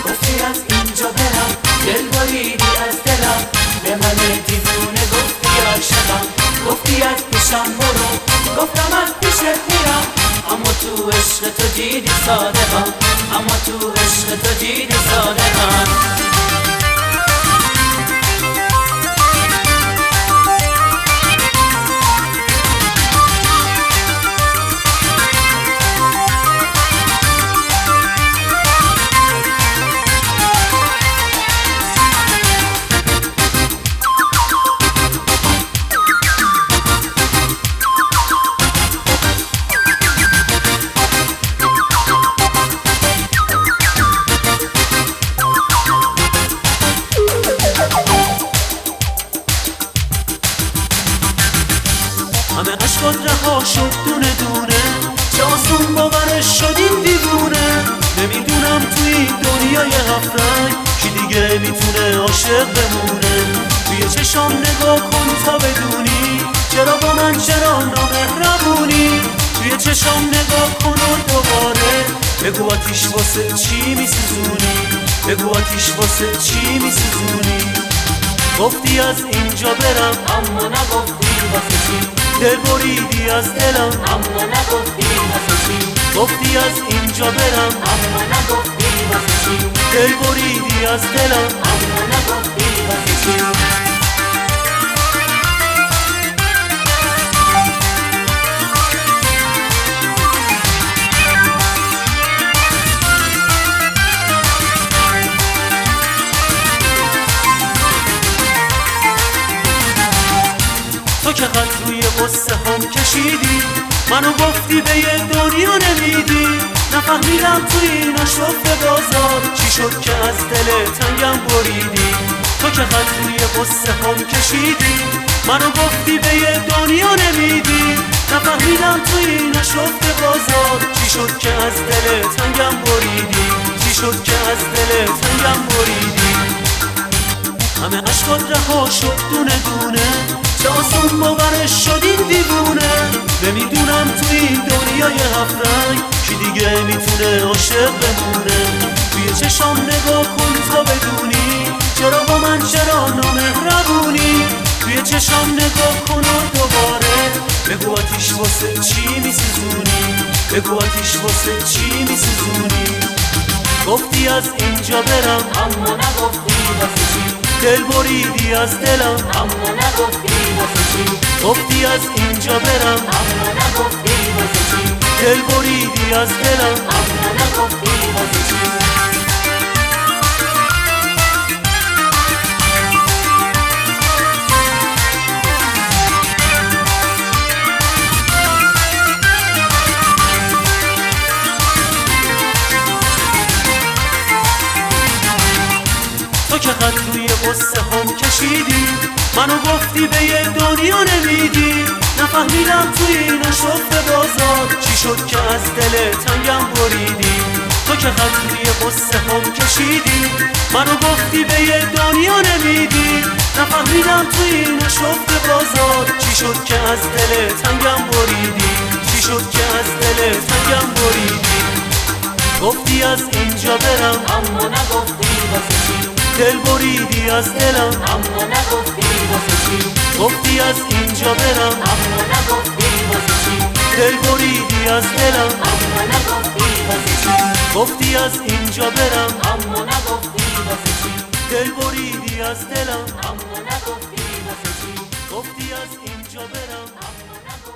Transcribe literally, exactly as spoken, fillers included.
گفتی از اینجا برم، دل بریدی از دلم، به من دیوونه گفتی عاشقم. گفتی از پیشم برو، گفتم از پیشت میرم، اما تو عشق تو دیدی صادقم، اما تو عشق تو دیدی صادقم. همه عشقات رها شد دونه دونه، چه آسون باورش شدیم دیوونه. نمیدونم توی این دنیای هفت رنگ کی دیگه میتونه عاشق بمونه. توی چشام نگاه کن تا بدونی چرا با من چرا نامهربونی. توی چشام نگاه کن و دوباره بگو آتیش واسه چی میسوزونی، بگو آتیش واسه چی میسوزونی. گفتی از اینجا برم اما نگفتی واسه چی، دل بریدی از دلم اما نگفتی واسه چی. گفتی از اینجا برم اما نگفتی واسه چی، دل بریدی از دلم اما نگفتی واسه چی. تو که خط روی قصه هم کشیدی، منو گفتی به یه دنیا نمیدی. نفهمیدم توی این آشفته بازار چی شد که از دل تنگم بریدی. تو که خط روی قصه هم کشیدی، منو گفتی به یه دنیا نمیدی. نفهمیدم توی این آشفته بازار چی شد که از دل تنگم بریدی، چی شد که از دل تنگم بریدی. همه عشقات رها شد دونه دونه، چه آسون باورش شدیم دیوونه. نمیدونم توی این دنیای هفت رنگ کی دیگه میتونه عاشق بمونه. توی چشام نگاه کن تا بدونی چرا با من چرا نامهربونی. توی چشام نگاه کن و دوباره بگو آتیش واسه چی میسوزونی، بگو آتیش واسه چی میسوزونی. گفتی از اینجا برم اما نگفتی واسه چی، دل بریدی از دلم اما نگفتی واسه چی. گفتی از اینجا برم اما نگفتی واسه چی، دل بریدی از دلم اما نگفتی واسه چی. تو که خط روی قصه هم کشیدی، منو گفتی به یه دنیا نمیدی. نفهمیدم توی این آشفته بازار چی شد که از دل تنگم بریدی. تو که خط روی قصه هم کشیدی، منو گفتی به یه دنیا نمیدی. نفهمیدم توی این آشفته بازار چی شد که از دل تنگم بریدی، چی شد که از دل تنگم بریدی. گفتی از اینجا برم اما نگفتی واسه چی، دل بریدی از دلم اما نگفتی واسه چی. گفتی از اینجا برم اما نگفتی واسه چی، دل بریدی از دلم اما نگفتی واسه چی. گفتی از اینجا برم اما نگفتی واسه چی، دل بریدی از دلم اما نگفتی واسه چی. گفتی از اینجا برم اما نگفتی